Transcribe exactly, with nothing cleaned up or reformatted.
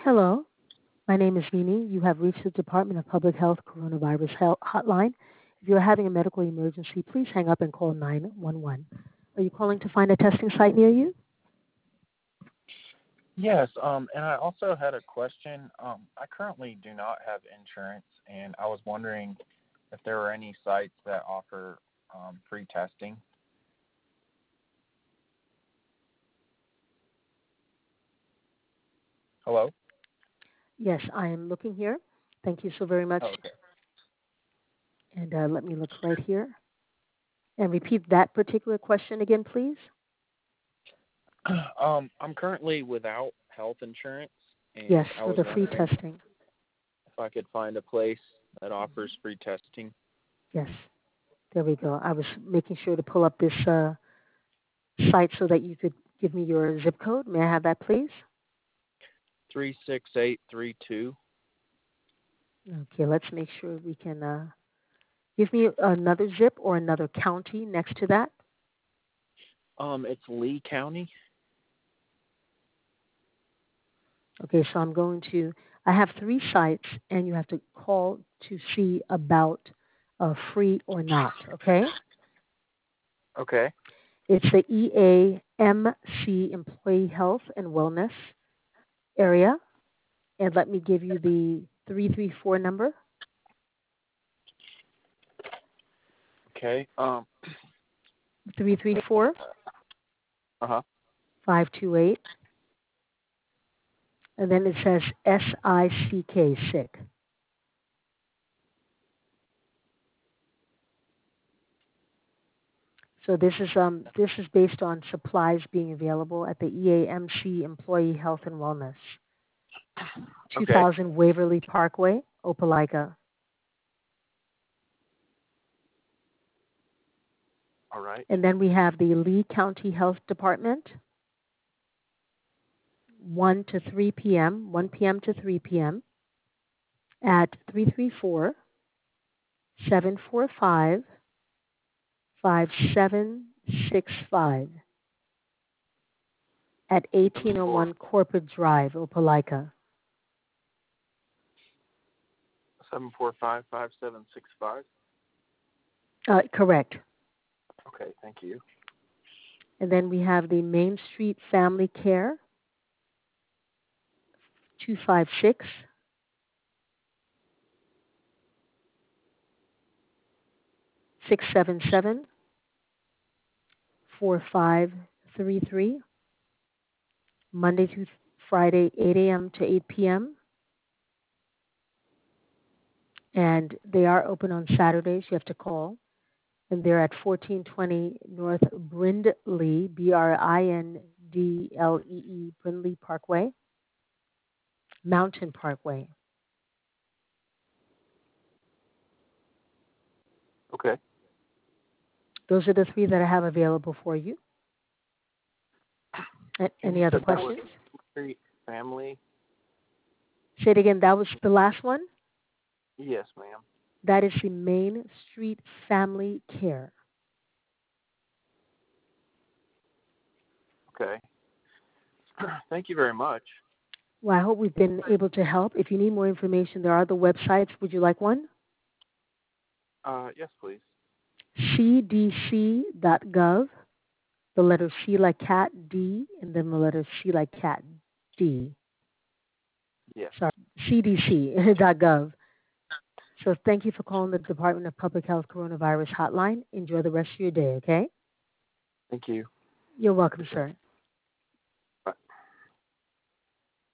Hello, my name is Mimi. You have reached the Department of Public Health Coronavirus Hel- Hotline. If you are having a medical emergency, please hang up and call nine one one. Are you calling to find a testing site near you? Yes, um, and I also had a question. Um, I currently do not have insurance, and I was wondering if there were any sites that offer um, free testing. Hello? Yes, I am looking here. Thank you so very much. Oh, okay. And uh, let me look right here. And repeat that particular question again, please. Um, I'm currently without health insurance, Yes, and I for was the free wondering testing. if I could find a place that offers free testing. Yes, there we go. I was making sure to pull up this uh, site so that you could give me your zip code. May I have that, please? three six eight three two. Okay, let's make sure we can uh, give me another zip or another county next to that. Um, it's Lee County. Okay, so I'm going to, I have three sites, and you have to call to see about uh, free or not, okay? Okay. It's the E A M C Employee Health and Wellness area. And let me give you the three three four number. Okay. Um. three three four, Uh huh. five two eight. And then it says S I C K, sick. So this is um this is based on supplies being available at the E A M C Employee Health and Wellness, Okay. two thousand Waverly Parkway, Opelika. All right. And then we have the Lee County Health Department, one to three p.m., one p.m. to three p.m. at three three four, seven four five, five seven six five at eighteen oh one Corporate Drive, Opelika. Seven four five five seven six five. Uh, correct. Okay. Thank you. And then we have the Main Street Family Care, two five six, six seven seven, four five three three, Monday through Friday, eight a.m. to eight p.m. And they are open on Saturdays. You have to call. And they're at fourteen twenty North Brindley, B R I N D L E E, Brindley Parkway, Mountain Parkway. Okay. Those are the three that I have available for you. A- And Any you other said that was questions? Street Family? Say it again. That was the last one. Yes, ma'am. That is the Main Street Family Care. Okay. Thank you very much. Well, I hope we've been able to help. If you need more information, there are the websites. Would you like one? Uh, yes, please. C D C dot gov, the letter C like cat, D, and then the letter C like cat, D. Yes. Sorry, C D C dot gov. So thank you for calling the Department of Public Health Coronavirus Hotline. Enjoy the rest of your day, okay? Thank you. You're welcome, sir.